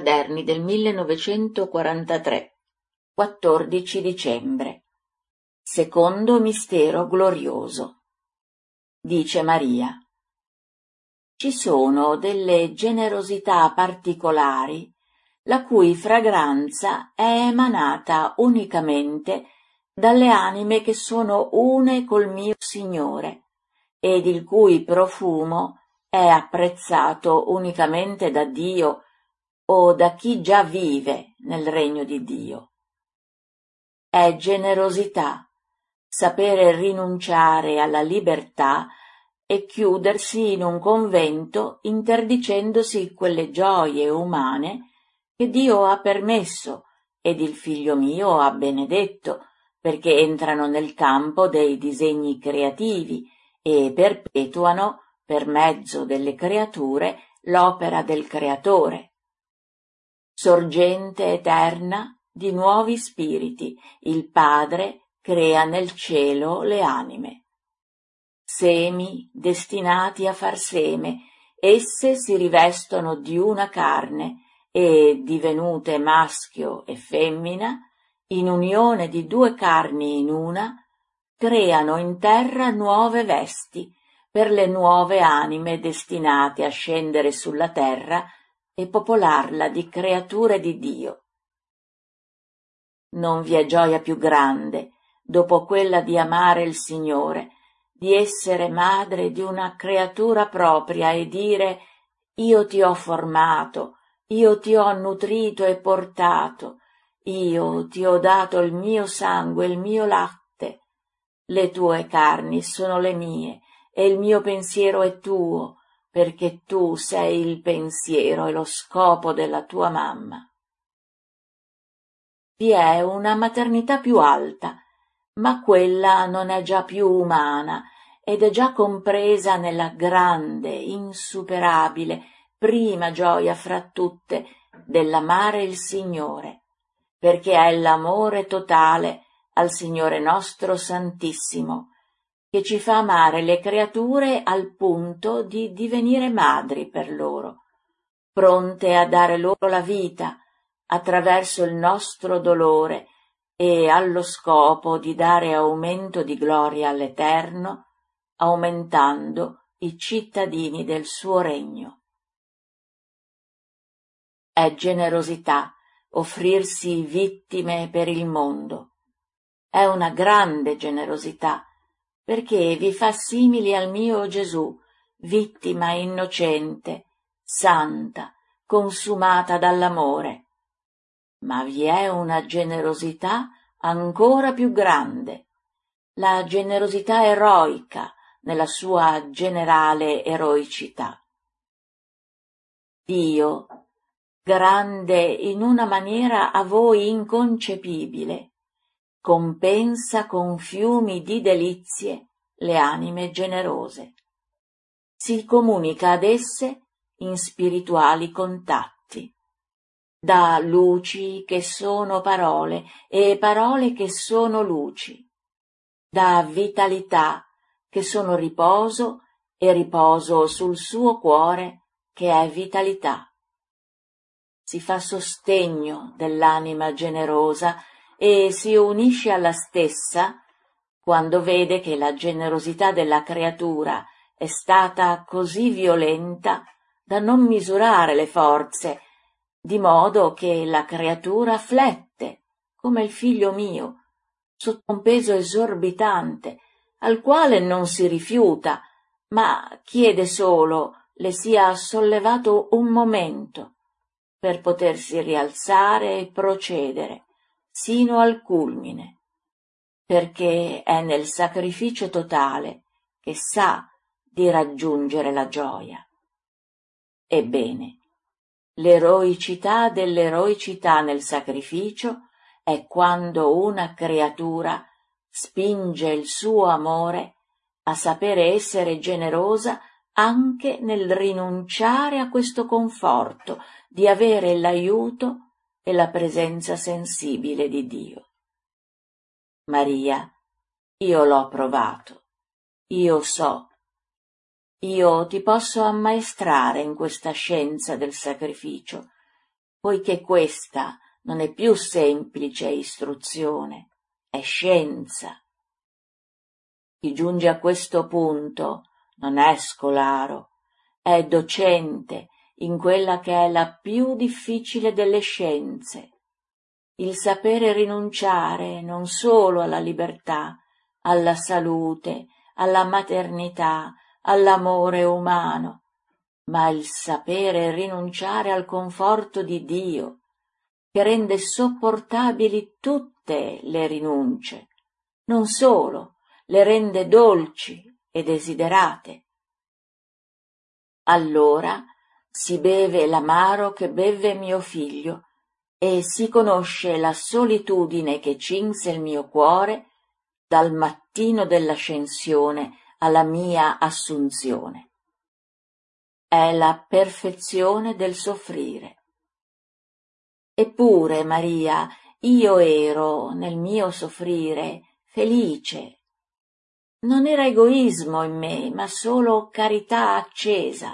Quaderni del 1943, 14 dicembre. Secondo mistero glorioso. Dice Maria: ci sono delle generosità particolari la cui fragranza è emanata unicamente dalle anime che sono une col mio Signore ed il cui profumo è apprezzato unicamente da Dio o da chi già vive nel regno di Dio. È generosità sapere rinunciare alla libertà e chiudersi in un convento interdicendosi quelle gioie umane che Dio ha permesso ed il Figlio mio ha benedetto, perché entrano nel campo dei disegni creativi e perpetuano, per mezzo delle creature, l'opera del Creatore. Sorgente eterna di nuovi spiriti, il Padre crea nel cielo le anime. Semi destinati a far seme, esse si rivestono di una carne e, divenute maschio e femmina, in unione di due carni in una, creano in terra nuove vesti per le nuove anime destinate a scendere sulla terra e popolarla di creature di Dio. Non vi è gioia più grande, dopo quella di amare il Signore, di essere madre di una creatura propria e dire: io ti ho formato, io ti ho nutrito e portato, io ti ho dato il mio sangue, il mio latte. Le tue carni sono le mie e il mio pensiero è tuo, perché tu sei il pensiero e lo scopo della tua mamma. Vi è una maternità più alta, ma quella non è già più umana ed è già compresa nella grande, insuperabile, prima gioia fra tutte dell'amare il Signore, perché è l'amore totale al Signore nostro Santissimo, che ci fa amare le creature al punto di divenire madri per loro, pronte a dare loro la vita attraverso il nostro dolore e allo scopo di dare aumento di gloria all'Eterno, aumentando i cittadini del suo regno. È generosità offrirsi vittime per il mondo. È una grande generosità, perché vi fa simili al mio Gesù, vittima innocente, santa, consumata dall'amore. Ma vi è una generosità ancora più grande, la generosità eroica nella sua generale eroicità. Dio, grande in una maniera a voi inconcepibile, compensa con fiumi di delizie le anime generose. Si comunica ad esse in spirituali contatti. Dà luci che sono parole e parole che sono luci. Dà vitalità che sono riposo e riposo sul suo cuore che è vitalità. Si fa sostegno dell'anima generosa e si unisce alla stessa quando vede che la generosità della creatura è stata così violenta da non misurare le forze, di modo che la creatura flette, come il figlio mio, sotto un peso esorbitante, al quale non si rifiuta, ma chiede solo le sia sollevato un momento per potersi rialzare e procedere sino al culmine, perché è nel sacrificio totale che sa di raggiungere la gioia. Ebbene, l'eroicità dell'eroicità nel sacrificio è quando una creatura spinge il suo amore a sapere essere generosa anche nel rinunciare a questo conforto di avere l'aiuto e la presenza sensibile di Dio. Maria, io l'ho provato, io so. Io ti posso ammaestrare in questa scienza del sacrificio, poiché questa non è più semplice istruzione, è scienza. Chi giunge a questo punto non è scolaro, è docente in quella che è la più difficile delle scienze, il sapere rinunciare non solo alla libertà, alla salute, alla maternità, all'amore umano, ma il sapere rinunciare al conforto di Dio, che rende sopportabili tutte le rinunce, non solo, le rende dolci e desiderate. Allora si beve l'amaro che beve mio figlio e si conosce la solitudine che cinse il mio cuore dal mattino dell'ascensione alla mia assunzione. È la perfezione del soffrire. Eppure, Maria, io ero, nel mio soffrire, felice. Non era egoismo in me, ma solo carità accesa.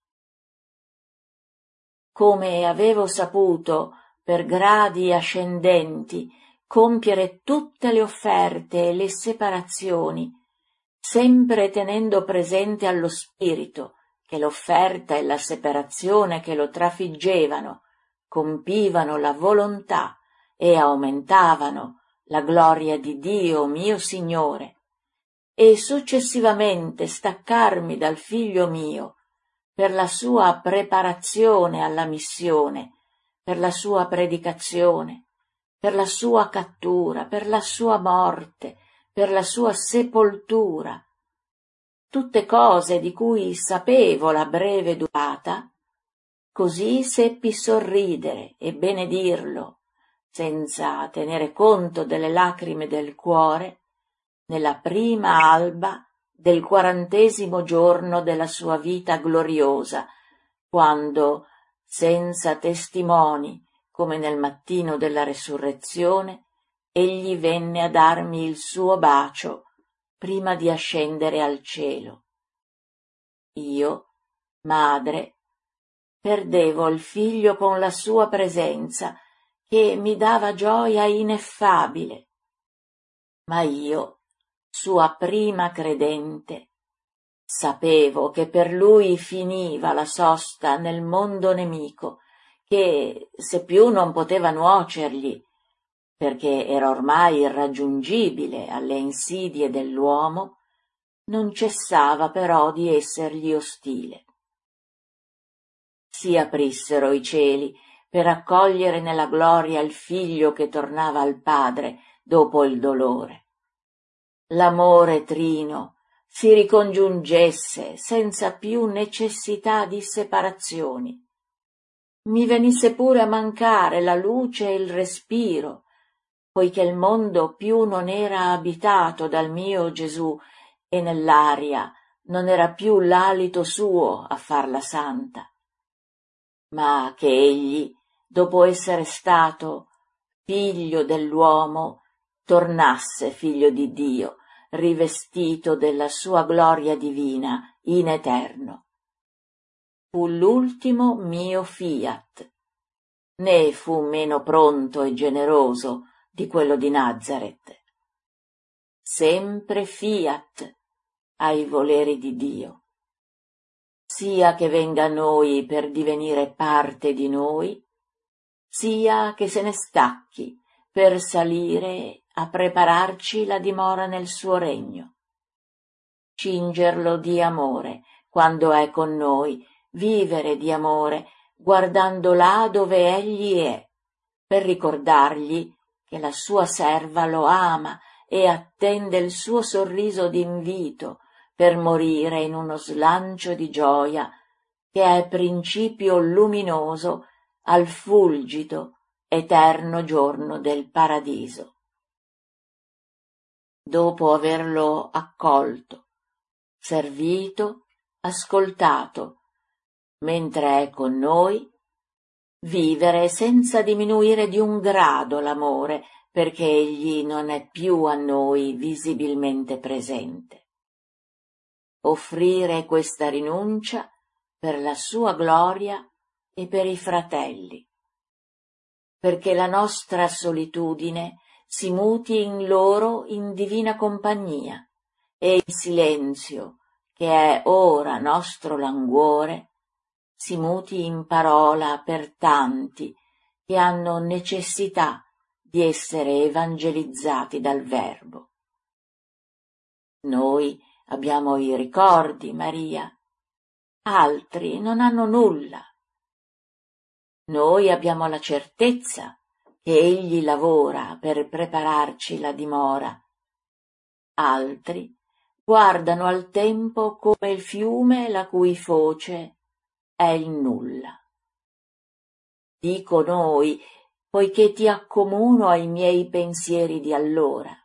Come avevo saputo, per gradi ascendenti, compiere tutte le offerte e le separazioni, sempre tenendo presente allo spirito che l'offerta e la separazione che lo trafiggevano compivano la volontà e aumentavano la gloria di Dio mio Signore, e successivamente staccarmi dal figlio mio per la sua preparazione alla missione, per la sua predicazione, per la sua cattura, per la sua morte, per la sua sepoltura, tutte cose di cui sapevo la breve durata, così seppi sorridere e benedirlo, senza tenere conto delle lacrime del cuore, nella prima alba del 40° giorno della sua vita gloriosa, quando, senza testimoni, come nel mattino della resurrezione, egli venne a darmi il suo bacio prima di ascendere al cielo. Io, madre, perdevo il figlio con la sua presenza, che mi dava gioia ineffabile, ma io, sua prima credente, sapevo che per lui finiva la sosta nel mondo nemico, che se più non poteva nuocergli, perché era ormai irraggiungibile alle insidie dell'uomo, non cessava però di essergli ostile. Si aprissero i cieli per accogliere nella gloria il figlio che tornava al padre dopo il dolore. L'amore trino si ricongiungesse senza più necessità di separazioni. Mi venisse pure a mancare la luce e il respiro, poiché il mondo più non era abitato dal mio Gesù e nell'aria non era più l'alito suo a farla santa, ma che egli, dopo essere stato figlio dell'uomo, tornasse figlio di Dio, rivestito della sua gloria divina in eterno. Fu l'ultimo mio fiat, né fu meno pronto e generoso di quello di Nazareth. Sempre fiat ai voleri di Dio, sia che venga a noi per divenire parte di noi, sia che se ne stacchi per salire a prepararci la dimora nel suo regno. Cingerlo di amore quando è con noi, vivere di amore guardando là dove egli è, per ricordargli che la sua serva lo ama e attende il suo sorriso d'invito per morire in uno slancio di gioia che è principio luminoso al fulgido, eterno giorno del paradiso. Dopo averlo accolto, servito, ascoltato, mentre è con noi, vivere senza diminuire di un grado l'amore, perché egli non è più a noi visibilmente presente. Offrire questa rinuncia per la sua gloria e per i fratelli, perché la nostra solitudine si muti in loro in divina compagnia, e il silenzio, che è ora nostro languore, si muti in parola per tanti che hanno necessità di essere evangelizzati dal Verbo. Noi abbiamo i ricordi, Maria, altri non hanno nulla. Noi abbiamo la certezza che Egli lavora per prepararci la dimora. Altri guardano al tempo come il fiume la cui foce è il nulla. Dico noi, poiché ti accomuno ai miei pensieri di allora.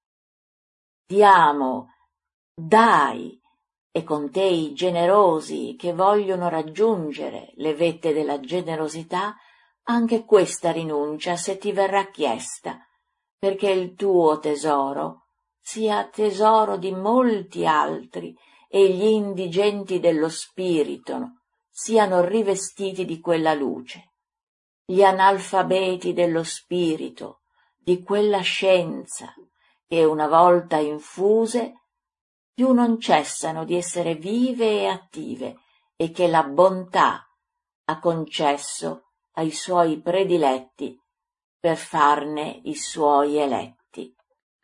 Diamo, dai, e con te i generosi che vogliono raggiungere le vette della generosità, anche questa rinuncia se ti verrà chiesta, perché il tuo tesoro sia tesoro di molti altri e gli indigenti dello spirito siano rivestiti di quella luce. Gli analfabeti dello spirito, di quella scienza che una volta infuse più non cessano di essere vive e attive e che la bontà ha concesso ai suoi prediletti per farne i suoi eletti.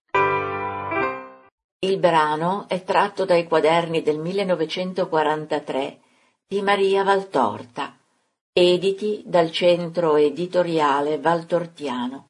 Il brano è tratto dai quaderni del 1943 di Maria Valtorta, editi dal Centro Editoriale Valtortiano.